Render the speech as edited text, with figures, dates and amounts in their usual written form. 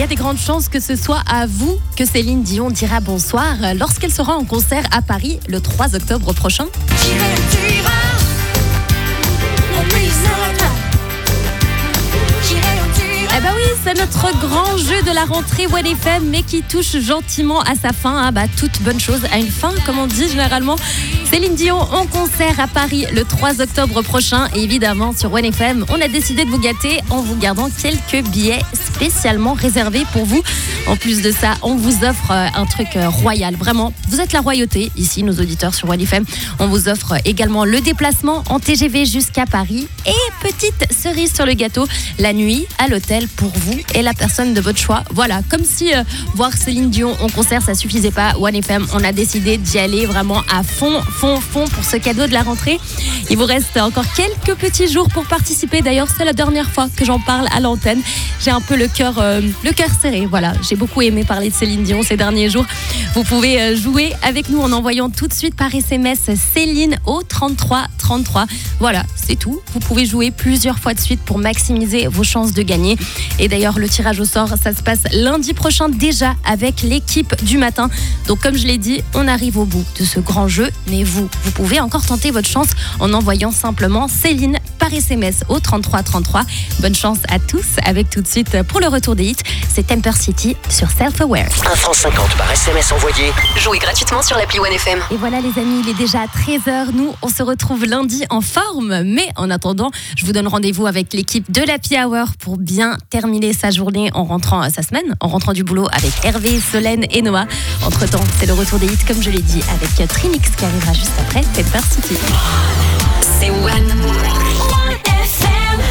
y a des grandes chances que ce soit à vous que Céline Dion dira bonsoir lorsqu'elle sera en concert à Paris le 3 octobre prochain. Eh ben oui, c'est notre grand jeu de la rentrée 1FM, mais qui touche gentiment à sa fin. Toute bonne chose a une fin, comme on dit généralement. Céline Dion en concert à Paris le 3 octobre prochain. Et évidemment, sur 1FM, on a décidé de vous gâter en vous gardant quelques billets spécialement réservés pour vous. En plus de ça, on vous offre un truc royal. Vraiment, vous êtes la royauté ici, nos auditeurs sur 1FM. On vous offre également le déplacement en TGV jusqu'à Paris. Et petite cerise sur le gâteau, la nuit à l'hôtel pour vous et la personne de votre choix. Voilà, comme si voir Céline Dion en concert, ça suffisait pas. 1FM, on a décidé d'y aller vraiment à fond pour ce cadeau de la rentrée. Il vous reste encore quelques petits jours pour participer. D'ailleurs, c'est la dernière fois que j'en parle à l'antenne. J'ai un peu le cœur serré. Voilà, j'ai beaucoup aimé parler de Céline Dion ces derniers jours. Vous pouvez jouer avec nous en envoyant tout de suite par SMS Céline au 33 33. Voilà, c'est tout. Vous pouvez jouer plusieurs fois de suite pour maximiser vos chances de gagner. Et d'ailleurs, le tirage au sort, ça se passe lundi prochain déjà avec l'équipe du matin. Donc, comme je l'ai dit, on arrive au bout de ce grand jeu. Mais vous pouvez encore tenter votre chance en envoyant simplement Céline par SMS au 33 33. Bonne chance à tous avec tout de suite pour le retour des hits. C'est Temper City sur Self-Aware. 1 franc 50 par SMS envoyé. Jouez gratuitement sur l'appli 1FM. Et voilà les amis, il est déjà 13h. Nous, on se retrouve lundi en forme. Mais en attendant, je vous donne rendez-vous avec l'équipe de l'Happy Hour pour bien terminer sa journée en rentrant sa semaine, en rentrant du boulot avec Hervé, Solène et Noah. Entre-temps, c'est le retour des hits, comme je l'ai dit, avec Trinix qui arrivera juste après Temper City. C'est